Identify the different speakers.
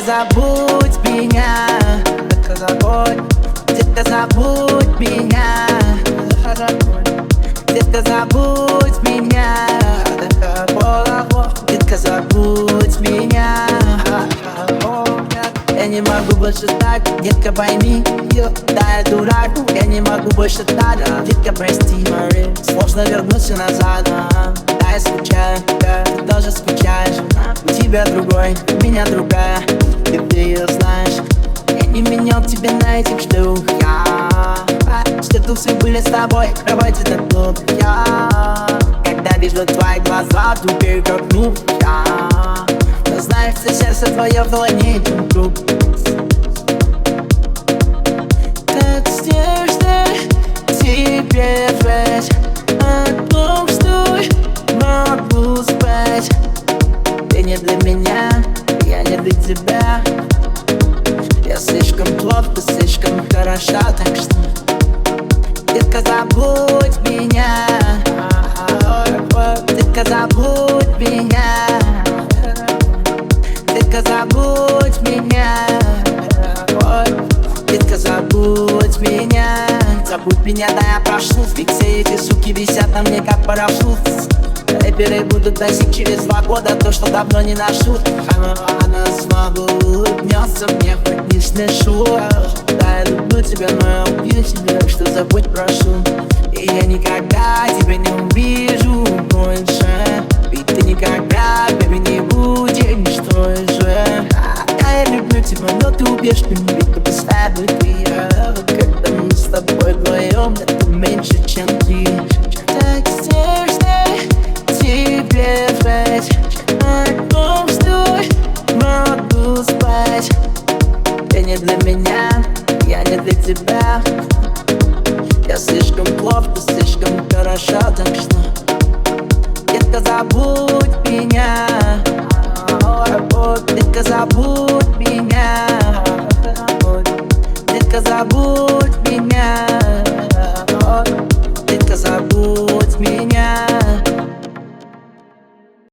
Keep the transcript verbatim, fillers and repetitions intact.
Speaker 1: забудь меня, детка, забудь. Детка, забудь меня, детка, забудь меня, детка, забудь меня. Я не могу больше так, детка, пойми, да, я дурак. Я не могу больше так, детка, прости. Сложно вернуться назад, да, я скучаю, ты тоже скучаешь. У тебя другой, у меня другая, и ты ее знаешь. Я не менял тебя на этих штук, я все тусы были с тобой, кровать это клуб, я когда вижу твои глаза, тупею как нуб, я но знаешь, что сердце твое в планете круг. Как снежно тебе жить о том, что могу спать. Ты не для меня, я не для тебя. Я слишком плох, ты слишком хороша, так что детка, забудь меня, детка, забудь меня, детка, забудь меня, детка, забудь меня. Забудь меня, да я прошу, ведь все эти суки висят на мне как парашют. Рэперы будут носить через два года то, что давно не ношу. Она снова улыбнется мне, хоть не смешу. Да, я люблю тебя, но я убью тебя, что забудь, прошу. И я никогда тебя не увижу больше, ведь ты никогда, baby, не будешь той же. Да, я люблю тебя, но ты убьешь меня, ведь ты поставишь я. Когда мы с тобой вдвоем, это меньше, чем ты. Так снежно тебе жить о том, что могу спать. Ты не для меня, я не для тебя. Я слишком плох, ты слишком хороша, так что детка, забудь меня, детка, забудь меня, детка, забудь.